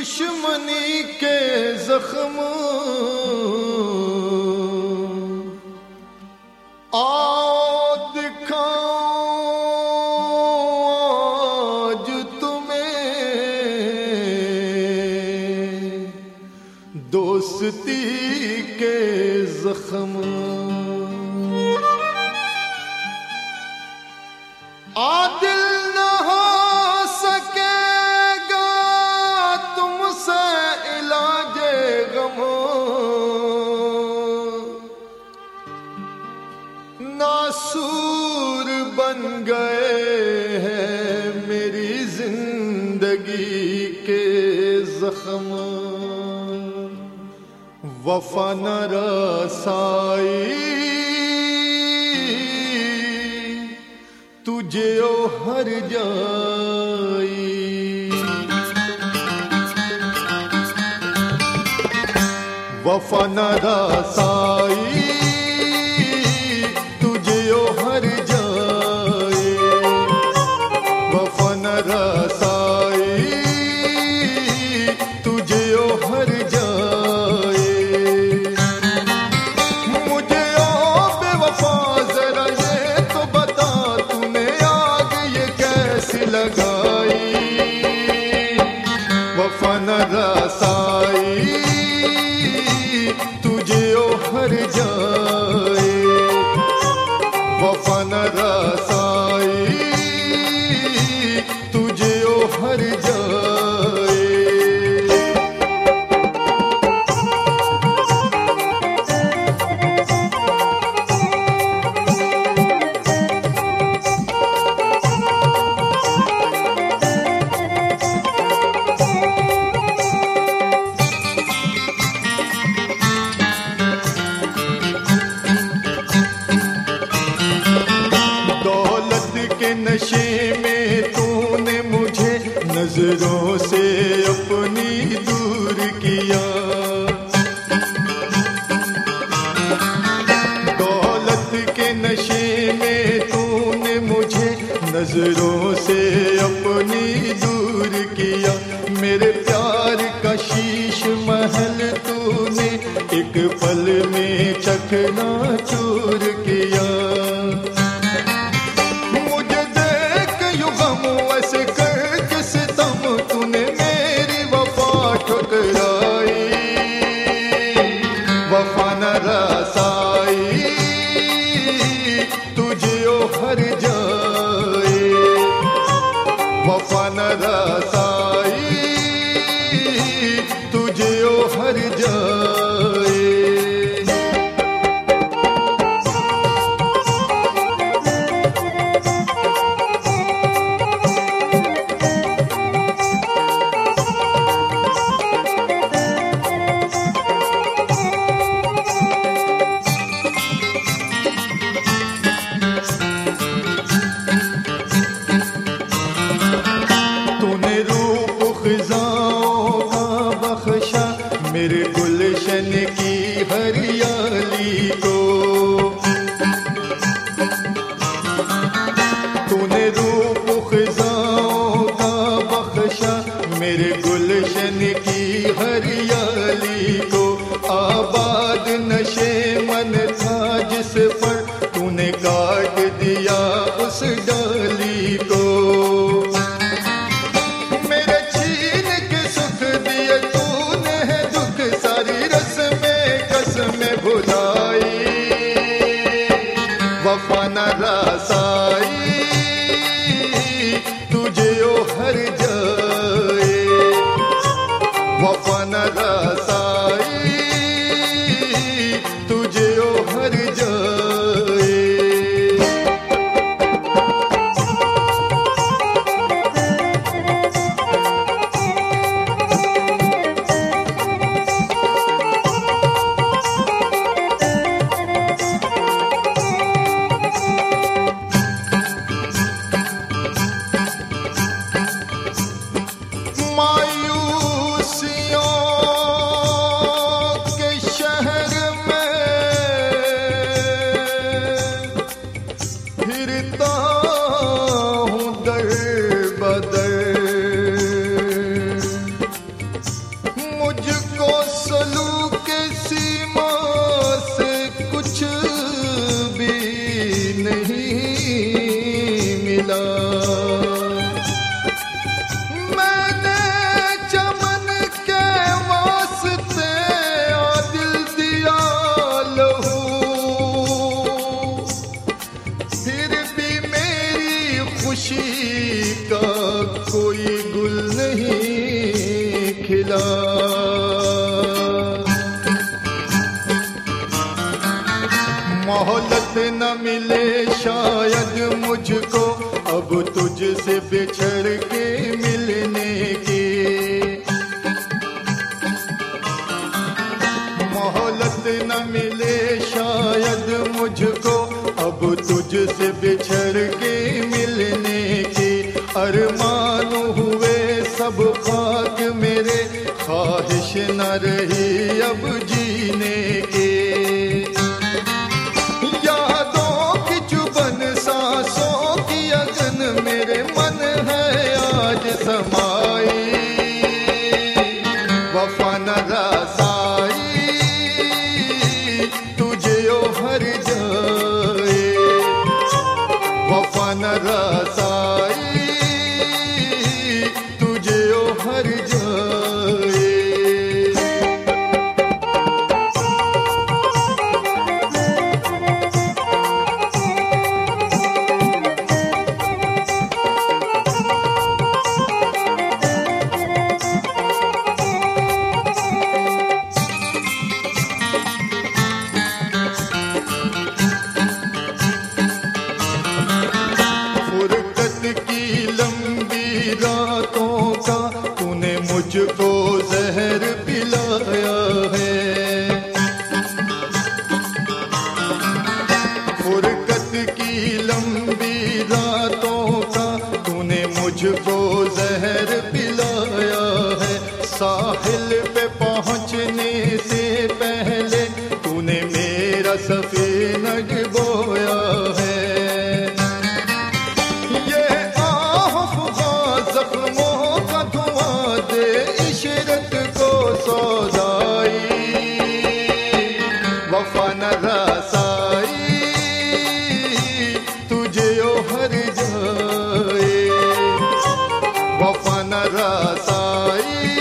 दुश्मनी के जख्म आओ दिखाऊं आज तुम्हें दोस्ती के जख्म। आदिल न हो सकेगा तुमसे इलाजे गमो, नासूर बन गए हैं मेरी जिंदगी के जख्म। वफा न रसाई तुझे ओ हर जाई, वफा न रसाई तुझे ओ हर जाए, वफा न रसाई तुझे ओ हर जाए। मुझे ओ बेवफा जरा ये तो बता तूने आग ये कैसी लगाई, वफा न रसाई तुझे ओ हर जाए, वफा न रसाई तुझे ओ हर जाए। के नशे में तूने मुझे नजरों से अपनी दूर किया, दौलत के नशे में तूने मुझे नजरों से अपनी दूर किया। मेरे प्यार का शीश महल तूने एक पल में चकना चूर किया। ऐसे करके सितम तूने मेरी वफा ठुकराई, वफा न रसाई तुझे ओ हर जाए, वफा न रसाई तुझे ओ हर जाए। तुझसे बिछड़ के मिलने की। मोहलत न मिले शायद मुझको अब तुझसे बिछड़ के मिलने की। अरमान हुए सब खाक मेरे, ख्वाहिश न रही अब जीने की। यादों की चुभन सांसों की अगन मेरे मन है आज समाई। वफा न रसाई तुझे ओ हर जाए, वफा न रसाई तुझे ओ हर जाए। मुझको जहर पिलाया है, फुरकत की लंबी रातों का तूने मुझको जहर पिलाया है। साहिल पे पहुंचने से पहले तूने मेरा सफीना डुबोया है। ये आहुफ़ा ज़ख्मों का धुआं दे इशरत को सौदाई। वफा न रसाई तुझे ओ हर जाए, वफा न रसाई